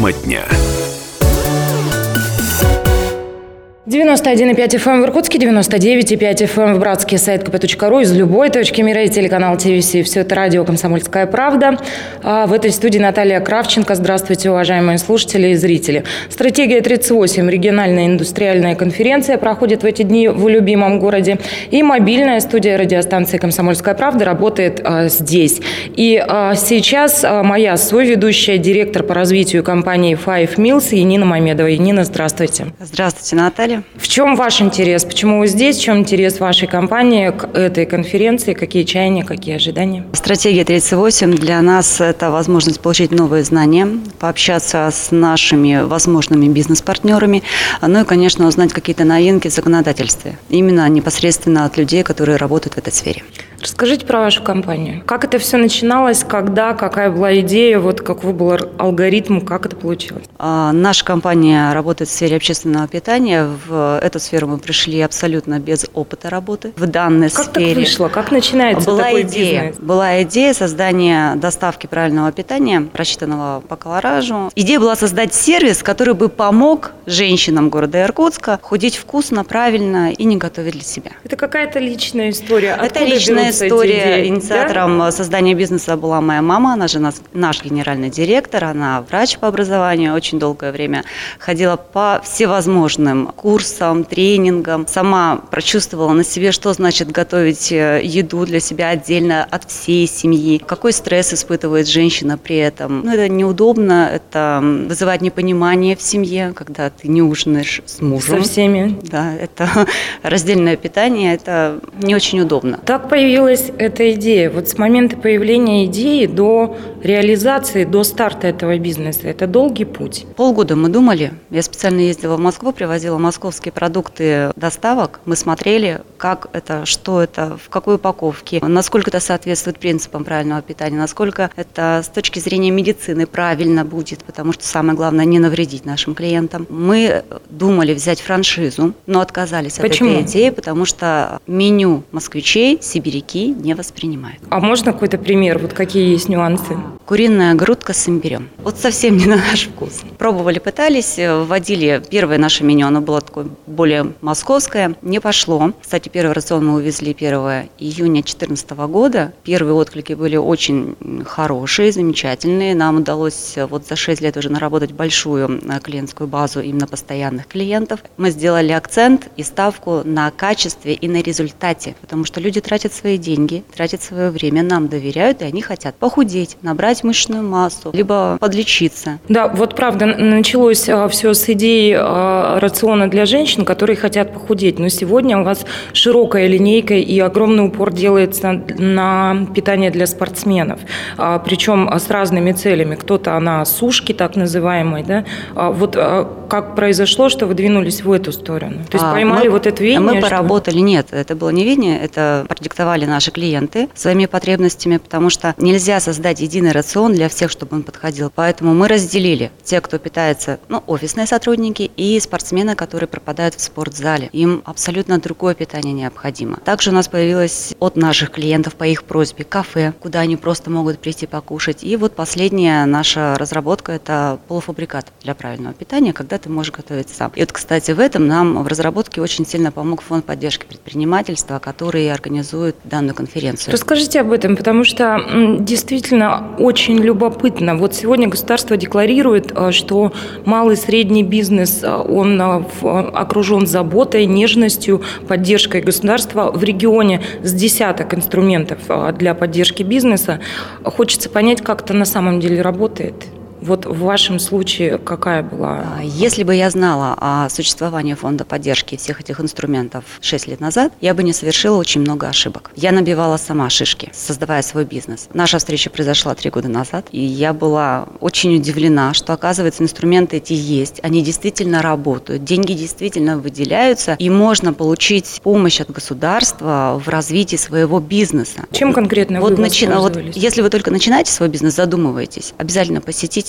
Тема дня. 91,5 FM в Иркутске, 99,5 FM в Братске, сайт kp.ru, из любой точки мира и телеканал ТВС. Все это радио «Комсомольская правда». В этой студии Наталья Кравченко. Здравствуйте, уважаемые слушатели и зрители. Стратегия 38, региональная индустриальная конференция, проходит в эти дни в любимом городе. И мобильная студия радиостанции «Комсомольская правда» работает здесь. И сейчас моя соведущая, директор по развитию компании Five Mills Янина Мамедова. Янина, здравствуйте. Здравствуйте, Наталья. В чем ваш интерес? Почему вы здесь? В чем интерес вашей компании к этой конференции? Какие чаяния, какие ожидания? Стратегия 38 для нас – это возможность получить новые знания, пообщаться с нашими возможными бизнес-партнерами, ну и, конечно, узнать какие-то новинки в законодательстве. Именно непосредственно от людей, которые работают в этой сфере. Расскажите про вашу компанию. Как это все начиналось, когда, какая была идея, какой был алгоритм, как это получилось? Наша компания работает в сфере общественного питания. В эту сферу мы пришли абсолютно без опыта работы в данной сфере. Как так вышло? Как начинается такой бизнес? Была идея создания доставки правильного питания, рассчитанного по колоражу. Идея была создать сервис, который бы помог женщинам города Иркутска худеть вкусно, правильно и не готовить для себя. Это какая-то личная история? Это личная история. Инициатором создания бизнеса была моя мама, она же наш генеральный директор, она врач по образованию, очень долгое время ходила по всевозможным курсам, тренингам, сама прочувствовала на себе, что значит готовить еду для себя отдельно от всей семьи, какой стресс испытывает женщина при этом. Это неудобно, это вызывает непонимание в семье, когда ты не ужинаешь с мужем. Со всеми. Да, это раздельное питание, это не очень удобно. Так появилась эта идея. С момента появления идеи до реализации, до старта этого бизнеса, это долгий путь. Полгода мы думали. Я специально ездила в Москву, привозила московские продукты доставок. Мы смотрели, как это, что это, в какой упаковке, насколько это соответствует принципам правильного питания, насколько это с точки зрения медицины правильно будет, потому что самое главное не навредить нашим клиентам. Мы думали взять франшизу, но отказались от этой идеи, потому что меню москвичей сибиряки не воспринимают. А можно какой-то пример? Какие есть нюансы? Куриная грудка с имбирем. Совсем не на наш вкус. Пробовали, пытались, вводили первое наше меню, оно было такое более московское, не пошло. Кстати, первый рацион мы увезли 1 июня 2014 года. Первые отклики были очень хорошие, замечательные. Нам удалось за 6 лет уже наработать большую клиентскую базу именно постоянных клиентов. Мы сделали акцент и ставку на качестве и на результате, потому что люди тратят свои деньги, тратят свое время, нам доверяют, и они хотят похудеть, набрать мышечную массу, либо подлечиться. Да, правда, началось все с идеи рациона для женщин, которые хотят похудеть. Но сегодня у вас широкая линейка и огромный упор делается на питание для спортсменов. Причем с разными целями. Кто-то на сушке, так называемой. Да? Как произошло, что вы двинулись в эту сторону? То есть поймали это веяние? Мы поработали, нет, это было не веяние, это продиктовали наши клиенты своими потребностями, потому что нельзя создать единый рацион для всех, чтобы он подходил. Поэтому мы разделили те, кто питается, офисные сотрудники и спортсмены, которые пропадают в спортзале. Им абсолютно другое питание необходимо. Также у нас появилось от наших клиентов по их просьбе кафе, куда они просто могут прийти покушать. И последняя наша разработка – это полуфабрикат для правильного питания, когда ты можешь готовить сам. И кстати, в этом нам в разработке очень сильно помог фонд поддержки предпринимательства, который организует данную конференцию. Расскажите об этом, потому что действительно очень любопытно. Сегодня государство декларирует, что малый и средний бизнес, он окружен заботой, нежностью, поддержкой государства. В регионе с десяток инструментов для поддержки бизнеса. Хочется понять, как это на самом деле работает. В вашем случае какая была? Если бы я знала о существовании фонда поддержки всех этих инструментов 6 лет назад, я бы не совершила очень много ошибок. Я набивала сама шишки, создавая свой бизнес. Наша встреча произошла 3 года назад, и я была очень удивлена, что, оказывается, инструменты эти есть, они действительно работают, деньги действительно выделяются, и можно получить помощь от государства в развитии своего бизнеса. Чем конкретно вы воспользовались? Если вы только начинаете свой бизнес, задумываетесь, обязательно посетите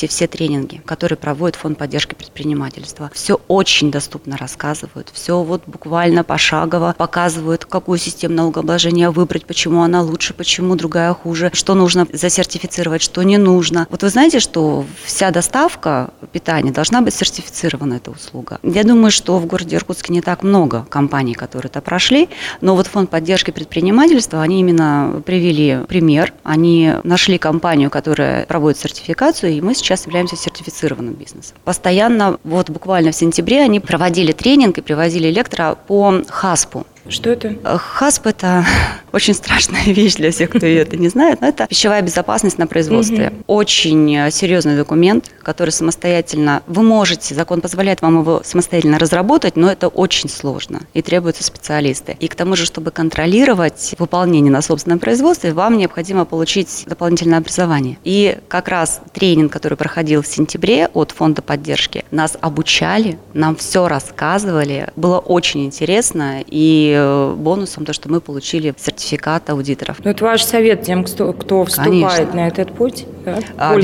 посмотрите все тренинги, которые проводит Фонд поддержки предпринимательства. Все очень доступно рассказывают, все вот буквально пошагово показывают, какую систему налогообложения выбрать, почему она лучше, почему другая хуже, что нужно засертифицировать, что не нужно. Вот вы знаете, что вся доставка питания должна быть сертифицирована, эта услуга. Я думаю, что в городе Иркутске не так много компаний, которые это прошли, но вот Фонд поддержки предпринимательства, они именно привели пример, они нашли компанию, которая проводит сертификацию, и мы сейчас являемся сертифицированным бизнесом. Постоянно, вот буквально в сентябре они проводили тренинг и привозили лектора по ХАСПу. Что это? ХАСП – это очень страшная вещь для всех, кто это не знает, но это пищевая безопасность на производстве. Очень серьезный документ, который самостоятельно, вы можете, закон позволяет вам его самостоятельно разработать, но это очень сложно и требуются специалисты. И к тому же, чтобы контролировать выполнение на собственном производстве, вам необходимо получить дополнительное образование. И как раз тренинг, который проходил в сентябре от Фонда поддержки, нас обучали, нам все рассказывали, было очень интересно, и бонусом то, что мы получили сертификат аудиторов. Ну, это ваш совет тем, кто вступает Конечно. на этот путь? Да?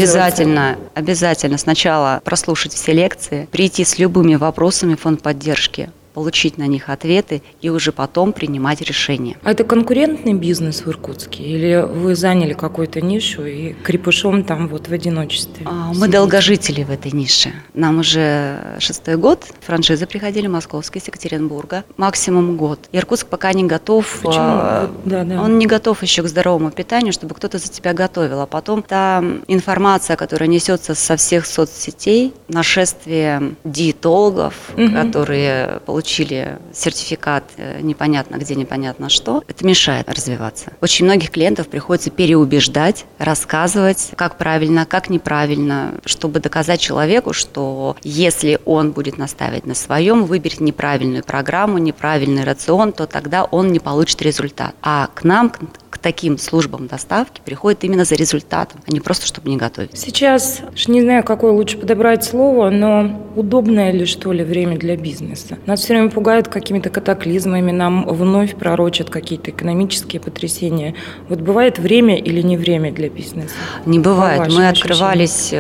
Обязательно сначала прослушать все лекции, прийти с любыми вопросами в Фонд поддержки, получить на них ответы и уже потом принимать решения. А это конкурентный бизнес в Иркутске? Или вы заняли какую-то нишу и крепышом там вот в одиночестве? Мы долгожители в этой нише. Нам уже 6-й год. Франшизы приходили московские, из Екатеринбурга. Максимум год. Иркутск пока не готов. Почему? Он не готов еще к здоровому питанию, чтобы кто-то за тебя готовил. А потом та информация, которая несется со всех соцсетей, нашествие диетологов, которые получили сертификат непонятно где, непонятно что, это мешает развиваться. Очень многих клиентов приходится переубеждать, рассказывать, как правильно, как неправильно, чтобы доказать человеку, что если он будет настаивать на своем, выберет неправильную программу, неправильный рацион, то тогда он не получит результат. А к нам, к таким службам доставки приходит именно за результатом, а не просто, чтобы не готовить. Сейчас, не знаю, какое лучше подобрать слово, но удобное ли, что ли, время для бизнеса? Нас все время пугают какими-то катаклизмами, нам вновь пророчат какие-то экономические потрясения. Вот бывает время или не время для бизнеса? Не бывает. Мы открывались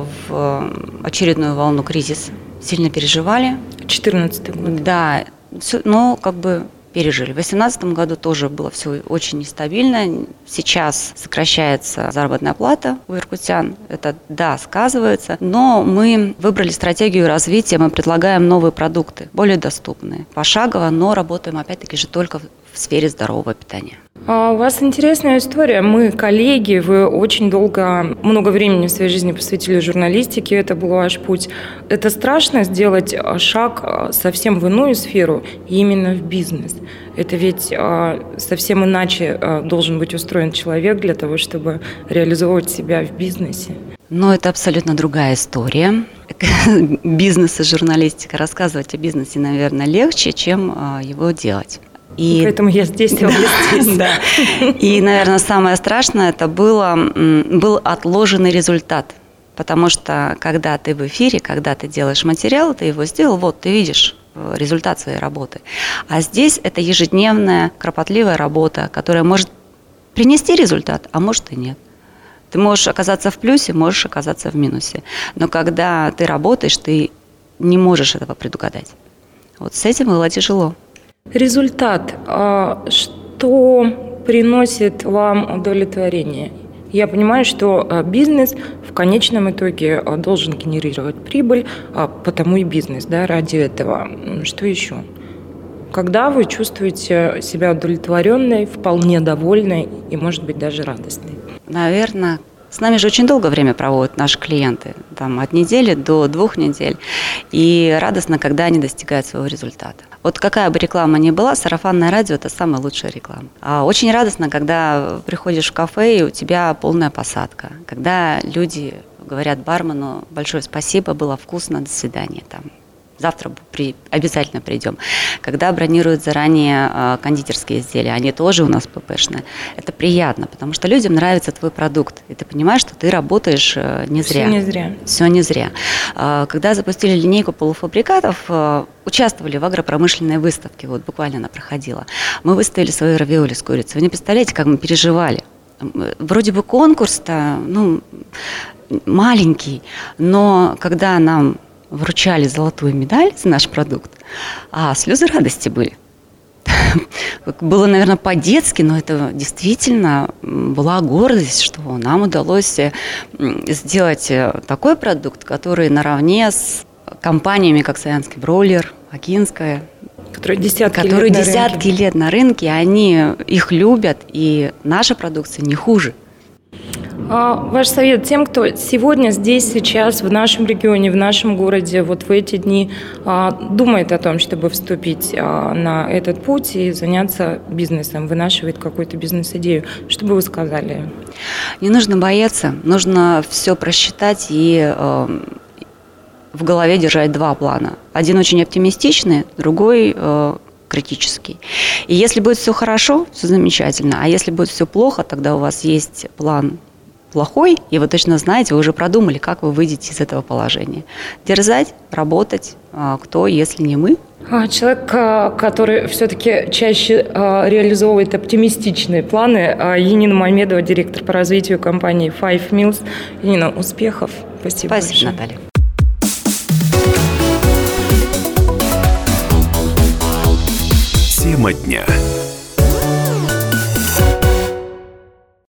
в очередную волну кризиса, сильно переживали. 2014 год. Да, пережили. В 2018 году тоже было все очень нестабильно. Сейчас сокращается заработная плата у иркутян. Это, да, сказывается. Но мы выбрали стратегию развития. Мы предлагаем новые продукты, более доступные. Пошагово, но работаем, опять-таки, же только в сфере здорового питания. А у вас интересная история. Мы коллеги, вы очень много времени в своей жизни посвятили журналистике, это был ваш путь. Это страшно сделать шаг совсем в иную сферу, именно в бизнес. Это ведь совсем иначе должен быть устроен человек для того, чтобы реализовывать себя в бизнесе. Но это абсолютно другая история. Бизнес и журналистика. Рассказывать о бизнесе, наверное, легче, чем его делать. Поэтому я здесь, а вы здесь. Да. И, наверное, самое страшное, это был отложенный результат. Потому что, когда ты в эфире, когда ты делаешь материал, ты его сделал, вот, ты видишь результат своей работы. А здесь это ежедневная, кропотливая работа, которая может принести результат, а может и нет. Ты можешь оказаться в плюсе, можешь оказаться в минусе. Но когда ты работаешь, ты не можешь этого предугадать. Вот с этим было тяжело. Результат. Что приносит вам удовлетворение? Я понимаю, что бизнес в конечном итоге должен генерировать прибыль, потому и бизнес, да, ради этого. Что еще? Когда вы чувствуете себя удовлетворенной, вполне довольной и, может быть, даже радостной? Наверное, с нами же очень долгое время проводят наши клиенты, там, от недели до 2 недель, и радостно, когда они достигают своего результата. Вот какая бы реклама ни была, сарафанное радио – это самая лучшая реклама. Очень радостно, когда приходишь в кафе, и у тебя полная посадка, когда люди говорят бармену: большое спасибо, было вкусно, до свидания, там. Завтра обязательно придем. Когда бронируют заранее кондитерские изделия, они тоже у нас ППшные. Это приятно, потому что людям нравится твой продукт. И ты понимаешь, что ты работаешь не зря. Все не зря. Когда запустили линейку полуфабрикатов, участвовали в агропромышленной выставке. Вот буквально она проходила. Мы выставили свои равиоли с курицей. Вы не представляете, как мы переживали. Вроде бы конкурс-то, маленький, но когда нам вручали золотую медаль за наш продукт, слезы радости были. Было, наверное, по-детски, но это действительно была гордость, что нам удалось сделать такой продукт, который наравне с компаниями, как Саянский бройлер, Акинская, которые десятки лет на рынке, они их любят, и наша продукция не хуже. Ваш совет тем, кто сегодня здесь, сейчас, в нашем регионе, в нашем городе, вот в эти дни думает о том, чтобы вступить на этот путь и заняться бизнесом, вынашивает какую-то бизнес-идею, что бы вы сказали? Не нужно бояться, нужно все просчитать и в голове держать два плана. Один очень оптимистичный, другой критический. И если будет все хорошо, все замечательно, а если будет все плохо, тогда у вас есть план плохой, и вы точно знаете, вы уже продумали, как вы выйдете из этого положения. Дерзать, работать, кто, если не мы. Человек, который все-таки чаще реализовывает оптимистичные планы, Янина Мамедова, директор по развитию компании Five Mills. Янина, успехов. Спасибо большое. Наталья. Тема дня.